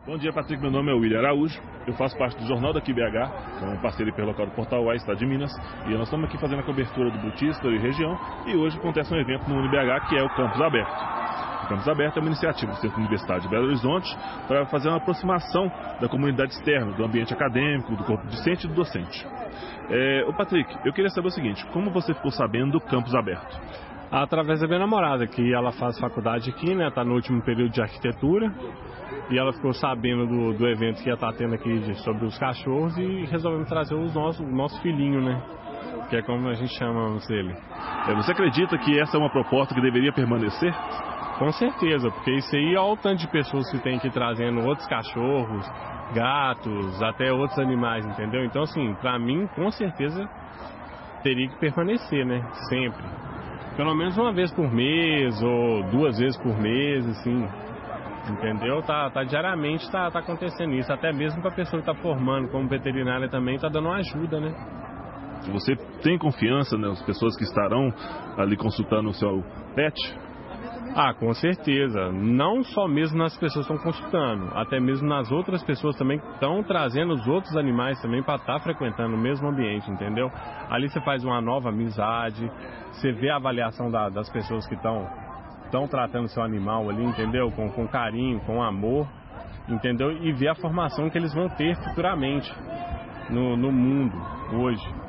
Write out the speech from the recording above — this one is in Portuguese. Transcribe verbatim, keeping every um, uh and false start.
Bom dia, Patrick. Meu nome é William Araújo. Eu faço parte do Jornal daqui B H, como parceiro hiperlocal do Portal A, Estado de Minas. E nós estamos aqui fazendo a cobertura do Butíssaro e região. E hoje acontece um evento no UniBH, que é o Campus Aberto. O Campus Aberto é uma iniciativa do Centro Universitário de Belo Horizonte para fazer uma aproximação da comunidade externa, do ambiente acadêmico, do corpo discente e do docente. É, ô Patrick, eu queria saber o seguinte: como você ficou sabendo do Campus Aberto? Através da minha namorada, que ela faz faculdade aqui, né? Tá no último período de arquitetura. E ela ficou sabendo do, do evento que ia estar tendo aqui de, sobre os cachorros e resolvemos trazer os nossos, o nosso filhinho, né? Que é como a gente chama ele. É, você acredita que essa é uma proposta que deveria permanecer? Com certeza, porque isso aí, olha o tanto de pessoas que tem aqui trazendo outros cachorros, gatos, até outros animais, entendeu? Então, assim, pra mim, com certeza, teria que permanecer, né? Sempre. Pelo menos uma vez por mês ou duas vezes por mês, assim. Entendeu? Tá, tá diariamente tá, tá acontecendo isso. Até mesmo para a pessoa que está formando como veterinária também tá dando uma ajuda, né? Você tem confiança nas pessoas que estarão ali consultando o seu pet? Ah, com certeza. Não só mesmo nas pessoas que estão consultando, até mesmo nas outras pessoas também que estão trazendo os outros animais também para estar tá frequentando o mesmo ambiente, entendeu? Ali você faz uma nova amizade, você vê a avaliação da, das pessoas que estão estão tratando seu animal ali, entendeu? Com, com carinho, com amor, entendeu? E ver a formação que eles vão ter futuramente no, no mundo hoje.